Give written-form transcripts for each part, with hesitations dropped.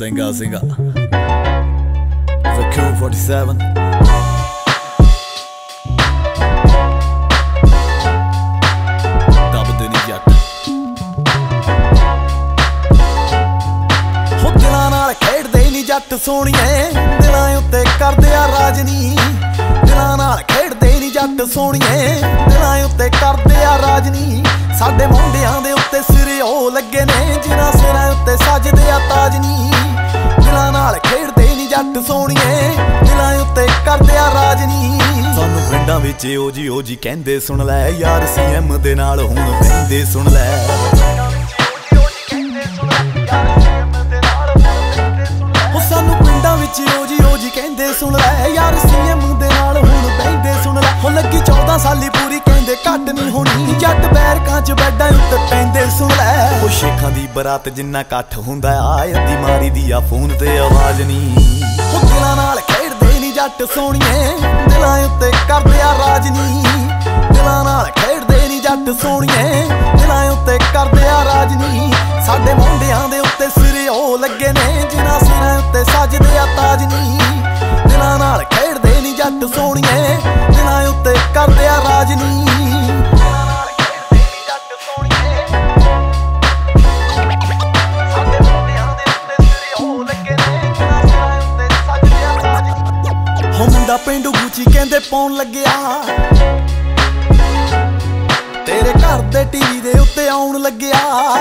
Singer. The Crew 47. ਦਬਦੇ ਨੀ ਜੱਟ ਹੋ ਦਿਲਾਂ ਨਾਲ ਖੇਡਦੇ ਨੀ ਜੱਟ ਸੋਹਣੀਏ, ਦਿਲਾਂ ਉੱਤੇ ਕਰਦੇ ਆ ਰਾਜ ਨੀ। ਦਿਲਾਂ ਨਾਲ ਖੇਡਦੇ ਨੀ ਜੱਟ ਸੋਹਣੀਏ, ਦਿਲਾਂ ਉੱਤੇ ਕਰਦੇ ਆ ਰਾਜ ਨੀ। ਸਾਡੇ ਮੁੰਡਿਆਂ ਦੇ ਉੱਤੇ ਸਿਰੇ ਉਹ ਲੱਗੇ ਨੇ ਜਿਨ੍ਹਾਂ ਸਿਰਾਂ ਉੱਤੇ ਸਜਦੇ ਆ ਤਾਜ ਨੀ। ਦਿਲਾਂ ਨਾਲ ਖੇਡਦੇ ਨੀ ਜੱਟ ਸੋਹਣੀਏ, ਦਿਲਾਂ ਉੱਤੇ ਕਰਦੇ ਆ ਰਾਜ ਨੀ। ਸਾਨੂੰ ਪਿੰਡਾਂ ਵਿੱਚ ਓਜੀ ਕਹਿੰਦੇ ਸੁਣ ਲੈ ਯਾਰ, CM ਦੇ ਨਾਲ ਹੁਣ ਬਹਿੰਦੇ ਸੁਣ ਲੈ। ਸਾਨੂੰ ਪਿੰਡਾਂ ਵਿੱਚ ਓਜੀ ਕਹਿੰਦੇ ਸੁਣ ਲੈ ਯਾਰ, CM ਦੇ ਨਾਲ ਹੁਣ ਬਹਿੰਦੇ ਸੁਣ ਲੈ। ਹੋ ਲੱਗੀ 14 ਸਾਲੀ ਪੂਰੀ ਕਹਿੰਦੇ ਘੱਟ ਨੀ ਹੋਣੀ, ਜੱਟ ਬੈਰਕਾਂ ਚ ਬੈਡਾਂ ਉੱਤੇ ਪੈਂਦੇ ਸੁਣ ਲੈ। ਉਹ ਸ਼ੇਖਾਂ ਦੀ ਬਰਾਤ ਜਿੰਨਾ ਇਕੱਠ ਹੁੰਦਾ ਆ, ਅੱਧੀ ਮਾਰੀ ਦੀ ਆ ਫੋਨ ਤੇ ਆਵਾਜ਼ ਨੀ। ਉਹ ਦਿਲਾਂ ਨਾਲ ਖੇਡਦੇ ਨੀ ਜੱਟ ਸੋਹਣੀਏ, ਦਿਲਾਂ ਉੱਤੇ ਕਰਦੇ ਆ ਰਾਜ ਨੀ। ਦਿਲਾਂ ਨਾਲ ਖੇਡਦੇ ਨੀ ਜੱਟ ਸੋਹਣੀਏ, ਦਿਲਾਂ ਉੱਤੇ ਕਰਦੇ ਆ ਰਾਜ ਨੀ। ਸਾਡੇ ਮੁੰਡਿਆਂ ਦੇ ਉੱਤੇ ਸਿਰੇ ਉਹ ਲੱਗੇ ਨੇ ਜਿਨ੍ਹਾਂ ਸਿਰਾਂ ਉੱਤੇ ਸਜਦੇ ਆ ਤਾਜ ਨੀ। ਦਿਲਾਂ ਨਾਲ ਖੇਡਦੇ ਨੀ ਜੱਟ ਸੋਹਣੀਏ, ਦਿਲਾਂ ਉੱਤੇ ਕਰਦੇ ਆ ਰਾਜ ਨੀ। ਮੁੰਡਾ ਪੇਂਡੂ ਗੁੱਚੀ ਕਹਿੰਦੇ ਪਾਉਣ ਲੱਗਿਆ, ਤੇਰੇ ਘਰ ਦੇ TV ਦੇ ਉੱਤੇ ਆਉਣ ਲੱਗਿਆ।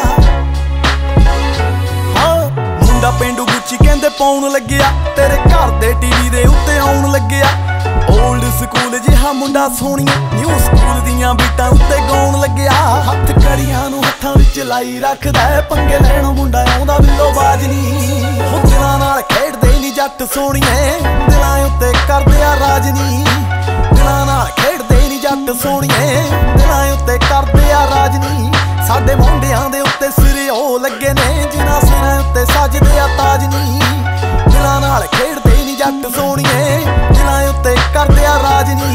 ਹਾਂ ਮੁੰਡਾ ਪੇਂਡੂ ਗੁੱਚੀ ਕਹਿੰਦੇ ਪਾਉਣ ਲੱਗਿਆ, ਤੇਰੇ ਘਰ ਦੇ TV ਦੇ ਉੱਤੇ ਆਉਣ ਲੱਗਿਆ। ਓਲਡ ਸਕੂਲ ਜਿਹਾ ਮੁੰਡਾ ਸੋਹਣੀਏ, ਨਿਊ ਸਕੂਲ ਦੀਆਂ ਬੀਟਾਂ ਉੱਤੇ ਗਾਉਣ ਲੱਗਿਆ। ਹੱਥ ਕੜੀਆਂ ਨੂੰ ਹੱਥਾਂ ਵਿੱਚ ਲਾਈ ਰੱਖਦਾ, ਪੰਗੇ ਲੈਣੋਂ ਮੁੰਡਾ ਆਉਂਦਾ ਬਿੱਲੋ ਬਾਜ ਨੀ। ਉਹ ਦਿਲਾਂ ਨਾਲ ਖੇਡਦੇ ਨੀ ਜੱਟ ਸੋਹਣੀਏ, ਦਿਲਾਂ ਉੱਤੇ ਕਰਦੇ ਆ ਰਾਜ ਨੀ। ਦਿਲਾਂ ਨਾਲ ਖੇਡਦੇ ਨੀ ਜੱਟ ਸੋਹਣੀਏ, ਦਿਲਾਂ ਉੱਤੇ ਕਰਦੇ ਆ ਰਾਜ ਨੀ। ਸਾਡੇ ਮੁੰਡਿਆਂ ਦੇ ਉੱਤੇ ਸਿਰੇ ਉਹ ਲੱਗੇ ਨੇ ਜਿਨ੍ਹਾਂ ਸਿਰਾਂ ਉੱਤੇ ਸਜਦੇ ਆ ਤਾਜ ਨੀ। ਦਿਲਾਂ ਨਾਲ ਖੇਡਦੇ ਨੀ ਜੱਟ ਸੋਹਣੀਏ, ਦਿਲਾਂ ਉੱਤੇ ਕਰਦੇ ਆ ਰਾਜ ਨੀ।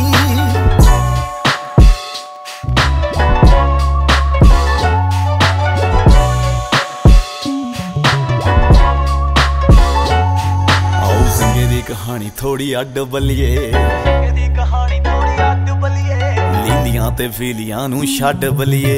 ਕਹਾਣੀ ਥੋੜੀ ਅੱਡ ਬੱਲੀਏ, ਲੀਲੀਆਂ ਤੇ ਫੀਲੀਆਂ ਨੂੰ ਛੱਡ ਬੱਲੀਏ।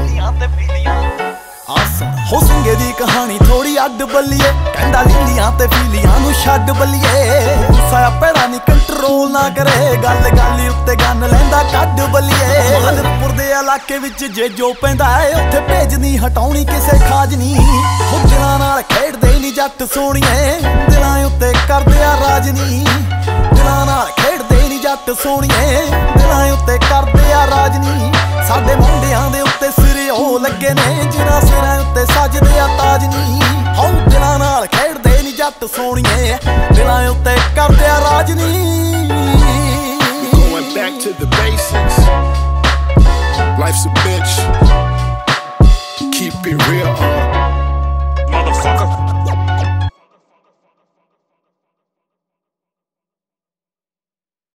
ਹੋ ਸਿੰਘੇ ਦੀ ਕਹਾਣੀ ਥੋੜੀ ਅੱਡ ਬੱਲੀਏ, ਕਹਿੰਦਾ ਲੀਲੀਆਂ ਤੇ ਫੀਲੀਆਂ ਨੂੰ ਛੱਡ ਬੱਲੀਏ। ਗੁੱਸਾ ਭੈੜਾ ਨੀ ਕੰਟਰੋਲ ਨਾ ਕਰੇ, ਗੱਲ ਉੱਤੇ ਗੰਨ ਲੈਂਦਾ ਕੱਢ ਬੱਲੀਏ। ਮਾਦਰਪੁਰ ਦੇ ਇਲਾਕੇ ਵਿੱਚ ਜੇ ਜੋ ਪੈਂਦਾ ਏ, ਉੱਥੇ ਭੇਜਣੀ ਹਟਾਉਣੀ ਕਿਸੇ ਖਾਜ ਨੀ। ਹੋ ਦਿਲਾਂ ਨਾਲ ਖੇਡਦੇ ਨੀ ਜੱਟ ਸੋਹਣੀਏ, ਦਿਲਾਂ ਉੱਤੇ ਕਰਦੇ ਆ ਰਾਜ ਨੀ। ਦਿਲਾਂ ਨਾਲ ਖੇਡਦੇ ਨੀ ਜੱਟ ਸੋਹਣੀਏ, ਦਿਲਾਂ ਉੱਤੇ ਕਰਦੇ ਆ ਰਾਜ ਨੀ। ਸਾਡੇ ਮੁੰਡਿਆਂ ਦੇ ਉੱਤੇ ਸਿਰੇ ਉਹ ਲੱਗੇ ਨੇ ਜਿਨ੍ਹਾਂ ਸਿਰਾਂ ਉੱਤੇ ਸਜਦੇ ਆ ਤਾਜ ਨੀ। ਹੋ ਦਿਲਾਂ ਨਾਲ ਖੇਡਦੇ ਨੀ ਜੱਟ ਸੋਹਣੀਏ, ਦਿਲਾਂ ਉੱਤੇ ਕਰਦੇ ਆ ਰਾਜ ਨੀ। Going back to the basics, life's a bitch, keep it real.